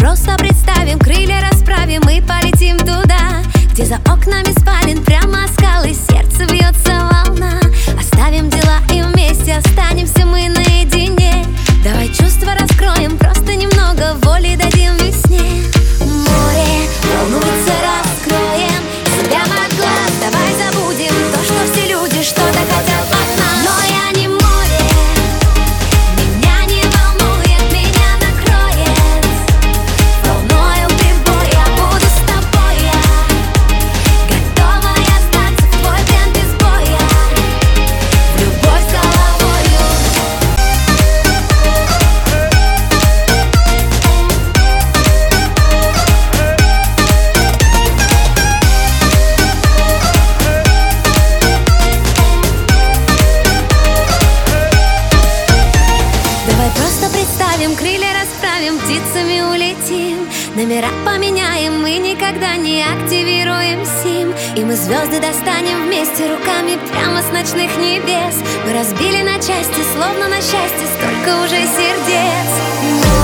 просто представим, крылья расправим и полетим туда, где за окнами спален прямо скалы, сердце бьется волна. Оставим дела и вместе останемся мы наедине. Давай чувства раскроем, просто немного воли дадим весне. Море волнуется, раскроем себя от глаз. Давай забудем то, что все люди что-то хотят от нас. Но я не море, меня не волнует, меня накроет волною прибой. Я буду с тобой, я готова остаться в твой плен без боя, в любовь с головою. Давай просто представим, крылья расправим, птицами улетим, номера поменяем, мы никогда не активируем сим. И мы звезды достанем вместе руками прямо с ночных небес. Мы разбили на части, словно на счастье, столько уже сердец.